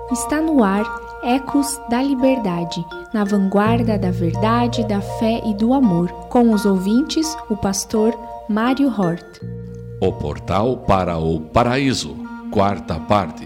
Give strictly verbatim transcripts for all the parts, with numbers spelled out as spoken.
Está no ar Ecos da Liberdade, na vanguarda da verdade, da fé e do amor, com os ouvintes, o pastor Mário Hort. O Portal para o Paraíso, quarta parte.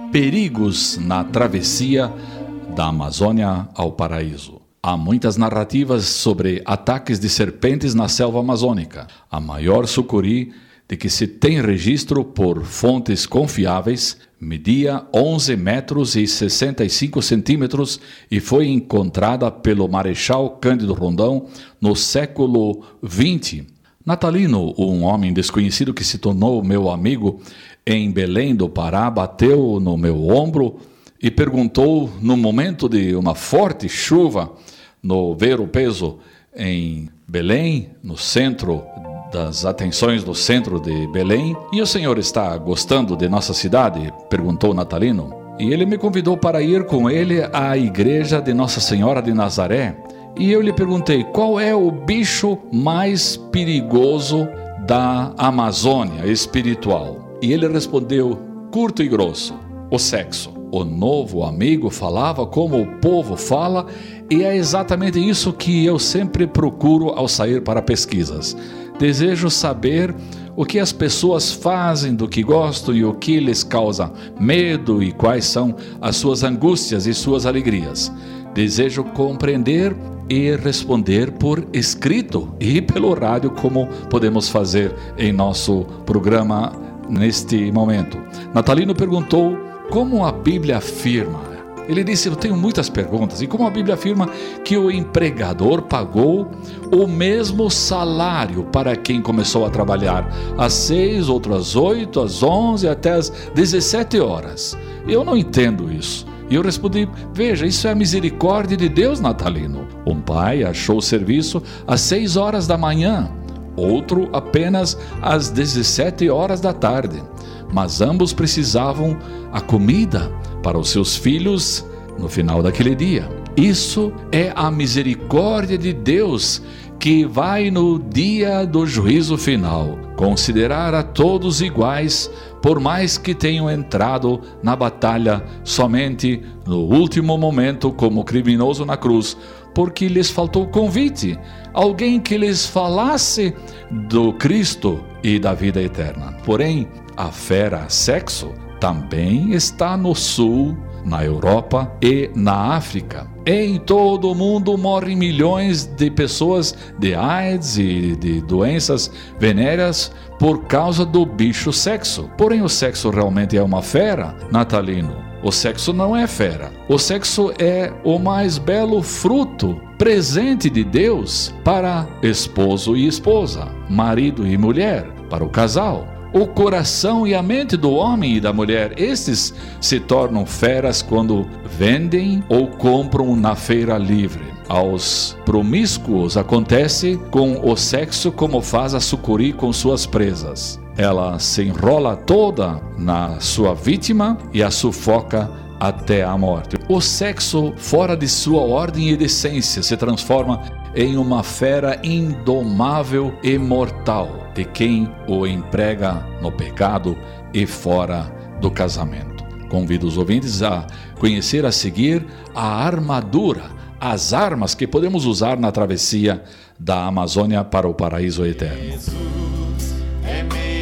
Perigos na travessia da Amazônia ao Paraíso. Há muitas narrativas sobre ataques de serpentes na selva amazônica. A maior sucuri de que se tem registro por fontes confiáveis media onze metros e sessenta e cinco centímetros e foi encontrada pelo Marechal Cândido Rondão no século vinte. Natalino, um homem desconhecido que se tornou meu amigo em Belém do Pará, bateu no meu ombro e perguntou, no momento de uma forte chuva no Ver o Peso em Belém, no centro das atenções do centro de Belém: "E o senhor está gostando de nossa cidade?" perguntou Natalino. E ele me convidou para ir com ele à igreja de Nossa Senhora de Nazaré. E eu lhe perguntei: qual é o bicho mais perigoso da Amazônia espiritual? E ele respondeu, curto e grosso: o sexo. O novo amigo falava como o povo fala, e é exatamente isso que eu sempre procuro ao sair para pesquisas. Desejo saber o que as pessoas fazem, do que gostam e o que lhes causa medo e quais são as suas angústias e suas alegrias. Desejo compreender e responder por escrito e pelo rádio, como podemos fazer em nosso programa neste momento. Natalino perguntou como a Bíblia afirma. Ele disse: eu tenho muitas perguntas. E como a Bíblia afirma que o empregador pagou o mesmo salário para quem começou a trabalhar às seis, outro às oito, às onze, até às dezessete horas. Eu não entendo isso. E eu respondi: veja, isso é a misericórdia de Deus, Natalino. Um pai achou o serviço às seis horas da manhã, outro apenas às dezessete horas da tarde. Mas ambos precisavam a comida para os seus filhos no final daquele dia. Isso é a misericórdia de Deus que vai no dia do juízo final considerar a todos iguais, por mais que tenham entrado na batalha somente no último momento como criminoso na cruz, porque lhes faltou convite, alguém que lhes falasse do Cristo e da vida eterna. Porém, a fera sexo também está no sul, na Europa e na África. Em todo o mundo morrem milhões de pessoas de AIDS e de doenças venéreas por causa do bicho sexo. Porém, o sexo realmente é uma fera, Natalino? O sexo não é fera. O sexo é o mais belo fruto, presente de Deus para esposo e esposa, marido e mulher, para o casal. O coração e a mente do homem e da mulher, estes se tornam feras quando vendem ou compram na feira livre. Aos promíscuos acontece com o sexo como faz a sucuri com suas presas. Ela se enrola toda na sua vítima e a sufoca até a morte. O sexo, fora de sua ordem e decência, se transforma em uma fera indomável e mortal de quem o emprega no pecado e fora do casamento. Convido os ouvintes a conhecer a seguir a armadura, as armas que podemos usar na travessia da Amazônia para o paraíso eterno. Jesus é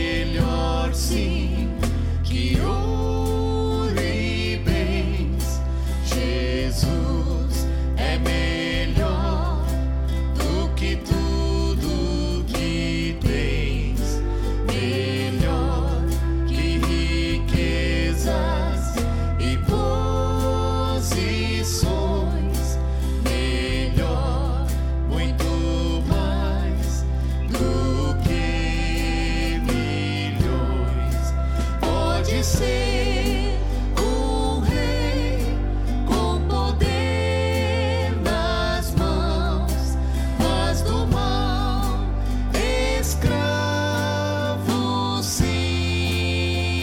melhor sim que ouro e bens. Jesus é melhor do que tudo que tens, melhor que riquezas e posições, melhor, muito mais do que milhões. Pode ser um rei com poder nas mãos, mas do mal escravo sim.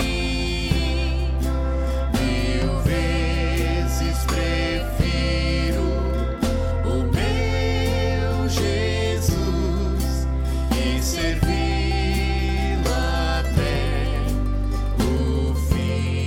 Mil vezes prefiro o meu Jesus e servi-lo até o fim.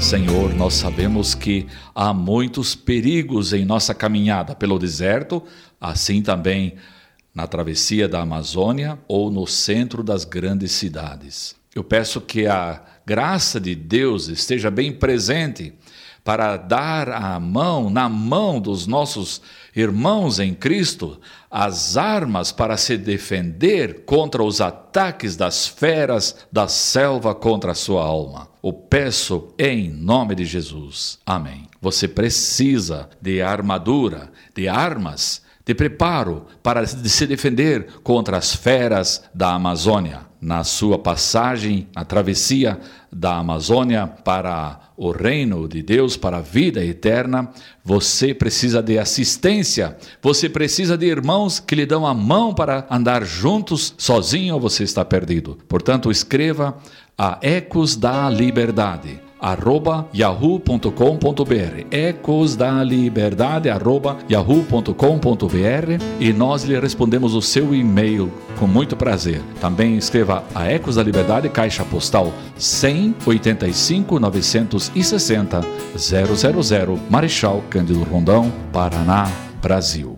Senhor, nós sabemos que há muitos perigos em nossa caminhada pelo deserto, assim também na travessia da Amazônia ou no centro das grandes cidades. Eu peço que a graça de Deus esteja bem presente para dar a mão, na mão dos nossos irmãos em Cristo, as armas para se defender contra os ataques das feras da selva contra a sua alma. Eu peço em nome de Jesus. Amém. Você precisa de armadura, de armas, de preparo para se defender contra as feras da Amazônia. Na sua passagem, na travessia da Amazônia para o reino de Deus, para a vida eterna, você precisa de assistência, você precisa de irmãos que lhe dão a mão para andar juntos. Sozinho você está perdido. Portanto, escreva a Ecos da Liberdade, arroba yahoo ponto com ponto br, Ecos da Liberdade, arroba yahoo ponto com ponto br, e nós lhe respondemos o seu e-mail com muito prazer. Também escreva a Ecos da Liberdade, Caixa Postal cem, oitenta e cinco, novecentos e sessenta, zero zero zero, Marechal Cândido Rondão, Paraná, Brasil.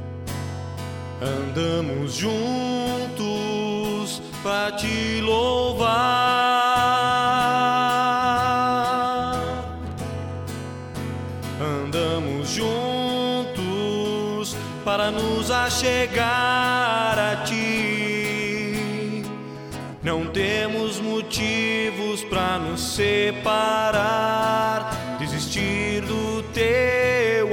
Andamos juntos para te louvar. Andamos juntos para nos achegar a ti. Não temos motivos para nos separar, desistir do teu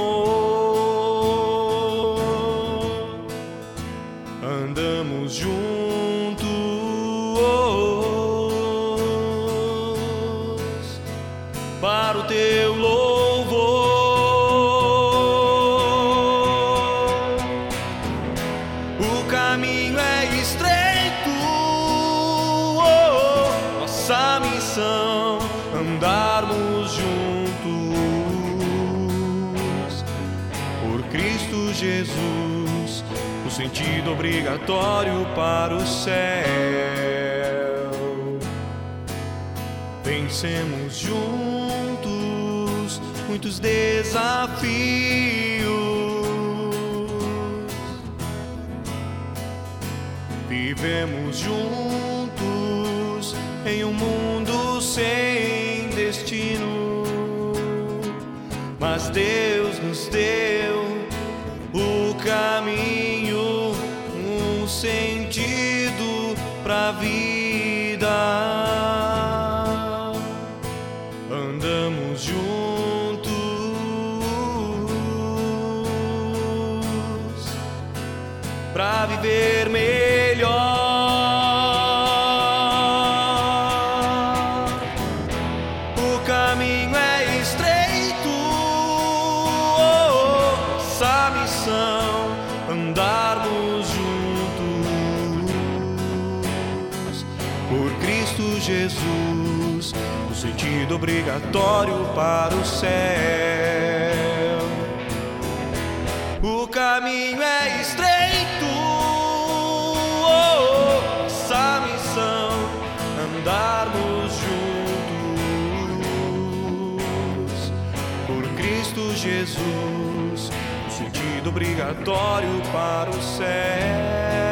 amor. Andamos juntos para o teu louvor. O caminho é estreito, nossa missão andarmos juntos por Cristo Jesus, o sentido obrigatório para o céu. Vencemos juntos muitos desafios, vivemos juntos em um mundo sem destino, mas Deus nos deu o caminho, um sentido pra vida. Andamos juntos pra viver melhor. O caminho é estreito, nossa missão andarmos juntos por Cristo Jesus, o sentido obrigatório para o céu. O caminho é estreito, nossa missão andarmos juntos por Cristo Jesus, o sentido obrigatório para o céu.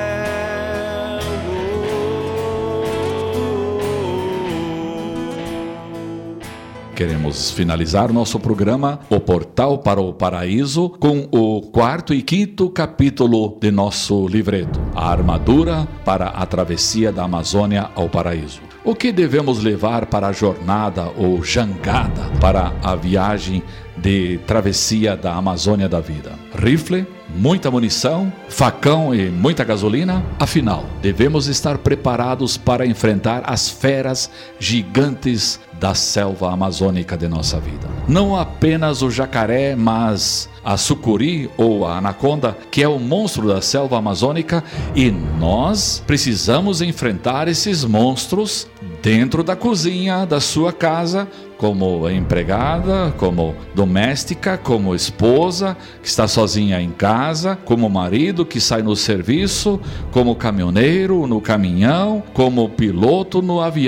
Queremos finalizar nosso programa, O Portal para o Paraíso, com o quarto e quinto capítulo de nosso livreto, A Armadura para a Travessia da Amazônia ao Paraíso. O que devemos levar para a jornada ou jangada para a viagem de travessia da Amazônia da vida? Rifle, muita munição, facão e muita gasolina? Afinal, devemos estar preparados para enfrentar as feras gigantes da selva amazônica de nossa vida. Não apenas o jacaré, mas a sucuri ou a anaconda, que é o monstro da selva amazônica, e nós precisamos enfrentar esses monstros dentro da cozinha da sua casa, como empregada, como doméstica, como esposa que está sozinha em casa, como marido que sai no serviço, como caminhoneiro no caminhão, como piloto no avião.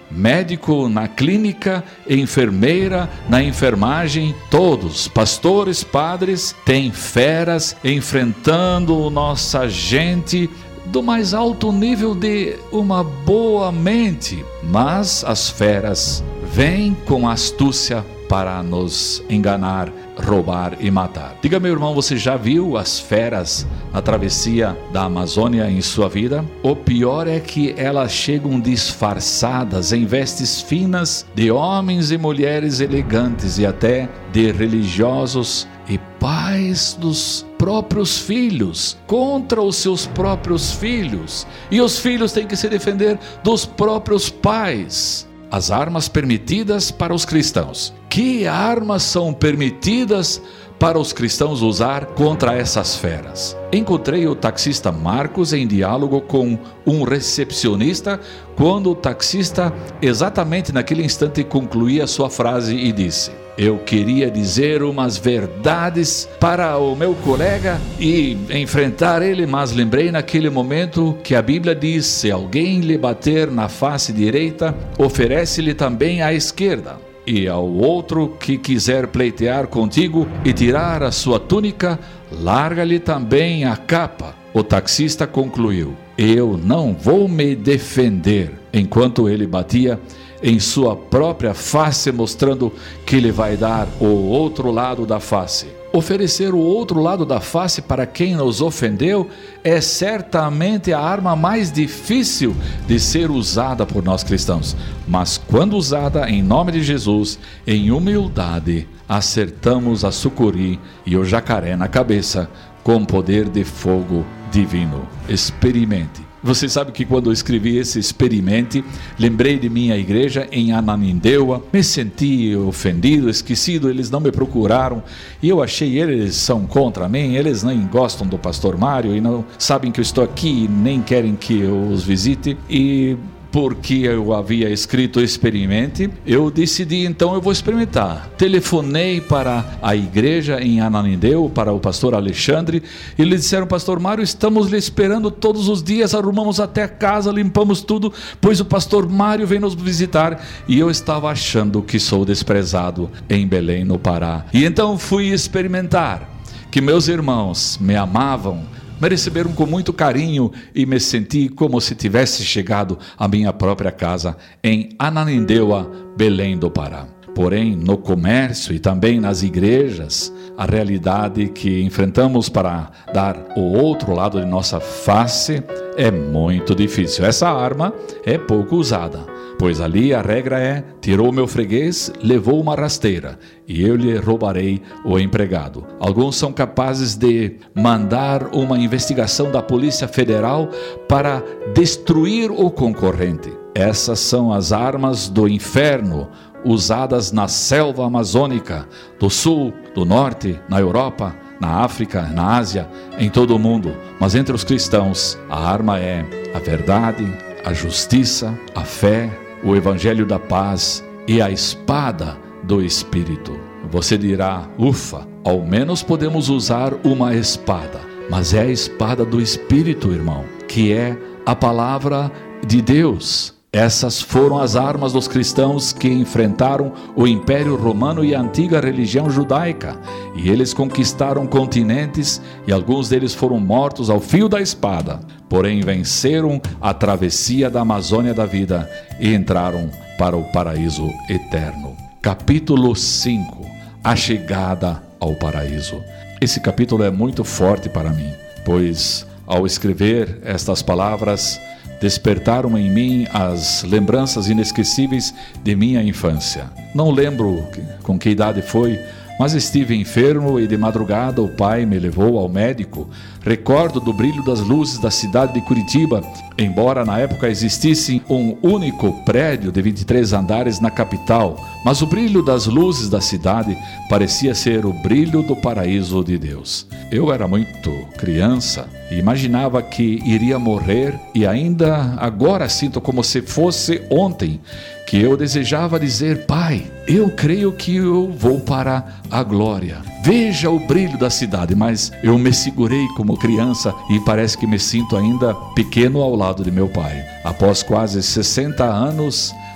médico na clínica, enfermeira na enfermagem, todos, pastores, padres, tem feras enfrentando nossa gente do mais alto nível de uma boa mente, mas as feras vêm com astúcia para nos enganar, roubar e matar. Diga, meu irmão, você já viu as feras na travessia da Amazônia em sua vida? O pior é que elas chegam disfarçadas em vestes finas de homens e mulheres elegantes e até de religiosos e pais dos próprios filhos, contra os seus próprios filhos. E os filhos têm que se defender dos próprios pais. As armas permitidas para os cristãos. Que armas são permitidas para os cristãos usar contra essas feras? Encontrei o taxista Marcos em diálogo com um recepcionista quando o taxista, exatamente naquele instante, concluía sua frase e disse: eu queria dizer umas verdades para o meu colega e enfrentar ele, mas lembrei naquele momento que a Bíblia diz: se alguém lhe bater na face direita, oferece-lhe também a esquerda. E ao outro que quiser pleitear contigo e tirar a sua túnica, larga-lhe também a capa. O taxista concluiu: eu não vou me defender, enquanto ele batia em sua própria face, mostrando que ele vai dar o outro lado da face. Oferecer o outro lado da face para quem nos ofendeu é certamente a arma mais difícil de ser usada por nós cristãos. Mas quando usada em nome de Jesus, em humildade, acertamos a sucuri e o jacaré na cabeça com poder de fogo divino. Experimente. Você sabe que quando eu escrevi esse experimente, lembrei de minha igreja em Ananindeua, me senti ofendido, esquecido, eles não me procuraram e eu achei eles são contra mim, eles nem gostam do pastor Mário e não sabem que eu estou aqui e nem querem que eu os visite. E porque eu havia escrito experimente, eu decidi, então eu vou experimentar. Telefonei para a igreja em Ananindeua, para o pastor Alexandre, e eles disseram: pastor Mário, estamos lhe esperando todos os dias, arrumamos até a casa, limpamos tudo, pois o pastor Mário vem nos visitar. E eu estava achando que sou desprezado em Belém, no Pará. E então fui experimentar que meus irmãos me amavam, me receberam com muito carinho e me senti como se tivesse chegado à minha própria casa em Ananindeua, Belém do Pará. Porém, no comércio e também nas igrejas, a realidade que enfrentamos para dar o outro lado de nossa face é muito difícil. Essa arma é pouco usada, pois ali a regra é: tirou meu freguês, levou uma rasteira, e eu lhe roubarei o empregado. Alguns são capazes de mandar uma investigação da Polícia Federal para destruir o concorrente. Essas são as armas do inferno, usadas na selva amazônica, do sul, do norte, na Europa, na África, na Ásia, em todo o mundo. Mas entre os cristãos, a arma é a verdade, a justiça, a fé, o evangelho da paz e a espada do Espírito. Você dirá: ufa, ao menos podemos usar uma espada. Mas é a espada do Espírito, irmão, que é a palavra de Deus. Essas foram as armas dos cristãos que enfrentaram o Império Romano e a antiga religião judaica. E eles conquistaram continentes e alguns deles foram mortos ao fio da espada. Porém, venceram a travessia da Amazônia da vida e entraram para o paraíso eterno. Capítulo cinco. A chegada ao paraíso. Esse capítulo é muito forte para mim, pois ao escrever estas palavras, despertaram em mim as lembranças inesquecíveis de minha infância. Não lembro com que idade foi, mas estive enfermo e de madrugada o pai me levou ao médico. Recordo do brilho das luzes da cidade de Curitiba, embora na época existisse um único prédio de vinte e três andares na capital, mas o brilho das luzes da cidade parecia ser o brilho do paraíso de Deus. Eu era muito criança e imaginava que iria morrer, e ainda agora sinto como se fosse ontem que eu desejava dizer: pai, eu creio que eu vou para a glória. Veja o brilho da cidade, mas eu me segurei como criança e parece que me sinto ainda pequeno ao lado de meu pai. Após quase sessenta anos,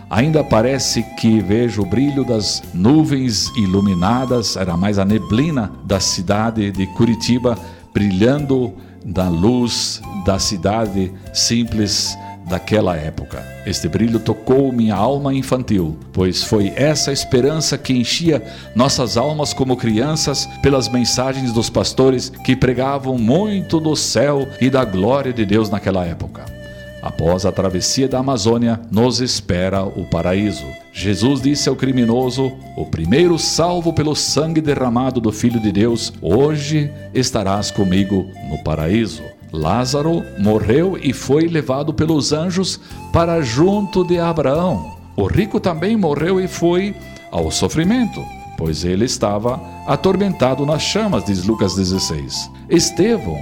Ainda parece que vejo o brilho das nuvens iluminadas, era mais a neblina da cidade de Curitiba, brilhando na luz da cidade simples daquela época. Este brilho tocou minha alma infantil, pois foi essa esperança que enchia nossas almas como crianças pelas mensagens dos pastores que pregavam muito do céu e da glória de Deus naquela época. Após a travessia da Amazônia, nos espera o paraíso. Jesus disse ao criminoso, o primeiro salvo pelo sangue derramado do Filho de Deus, hoje estarás comigo no paraíso. Lázaro morreu e foi levado pelos anjos para junto de Abraão. O rico também morreu e foi ao sofrimento, pois ele estava atormentado nas chamas, diz Lucas dezesseis. Estevão,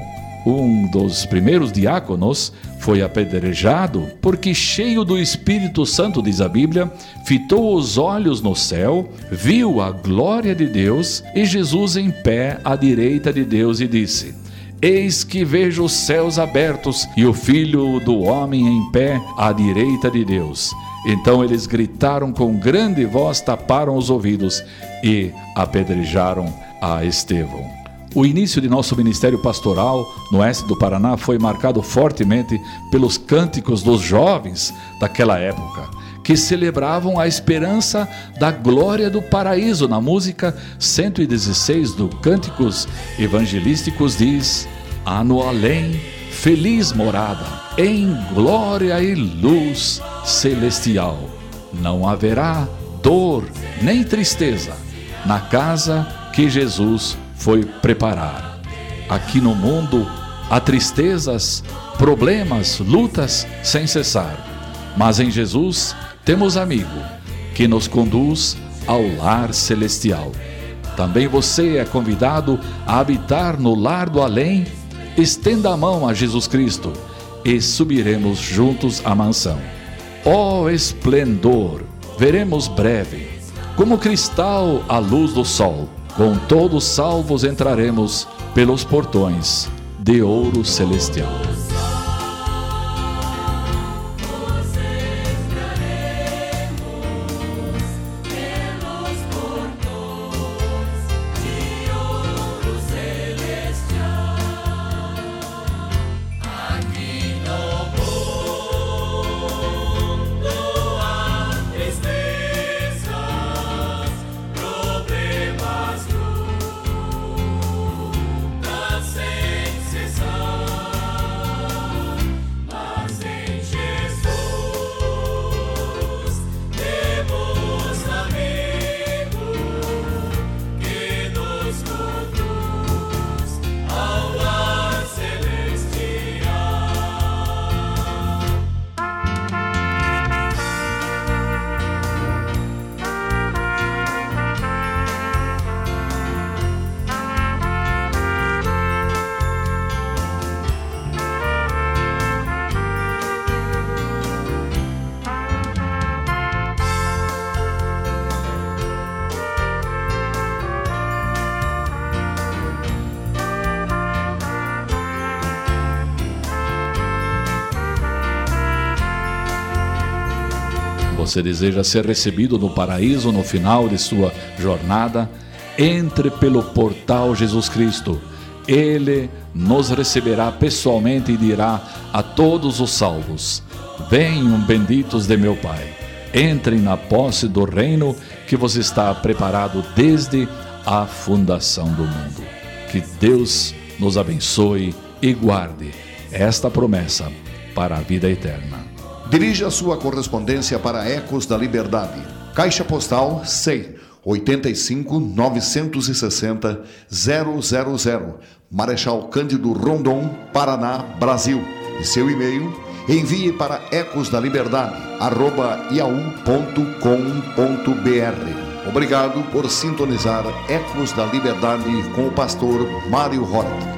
um dos primeiros diáconos, foi apedrejado porque, cheio do Espírito Santo, diz a Bíblia, fitou os olhos no céu, viu a glória de Deus e Jesus em pé à direita de Deus e disse: eis que vejo os céus abertos e o Filho do Homem em pé à direita de Deus. Então eles gritaram com grande voz, taparam os ouvidos e apedrejaram a Estevão. O início de nosso ministério pastoral no oeste do Paraná foi marcado fortemente pelos cânticos dos jovens daquela época, que celebravam a esperança da glória do paraíso. Na música cento e dezesseis do Cânticos Evangelísticos diz: há no além feliz morada, em glória e luz celestial. Não haverá dor nem tristeza na casa que Jesus foi preparar. Aqui no mundo há tristezas, problemas, lutas sem cessar, mas em Jesus temos amigo que nos conduz ao lar celestial. Também você é convidado a habitar no lar do além. Estenda a mão a Jesus Cristo e subiremos juntos à mansão. Ó esplendor, veremos breve, como cristal à luz do sol. Com todos salvos entraremos pelos portões de ouro celestial. Você deseja ser recebido no paraíso no final de sua jornada? Entre pelo portal Jesus Cristo. Ele nos receberá pessoalmente e dirá a todos os salvos: venham benditos de meu Pai, entrem na posse do reino que vos está preparado desde a fundação do mundo. Que Deus nos abençoe e guarde esta promessa para a vida eterna. Dirija sua correspondência para Ecos da Liberdade. Caixa Postal C E I oitenta e cinco, novecentos e sessenta, zero zero zero, Marechal Cândido Rondon, Paraná, Brasil. E seu e-mail, envie para ecosdaliberdade arroba yahoo ponto com ponto br. Obrigado por sintonizar Ecos da Liberdade com o pastor Mário Hort.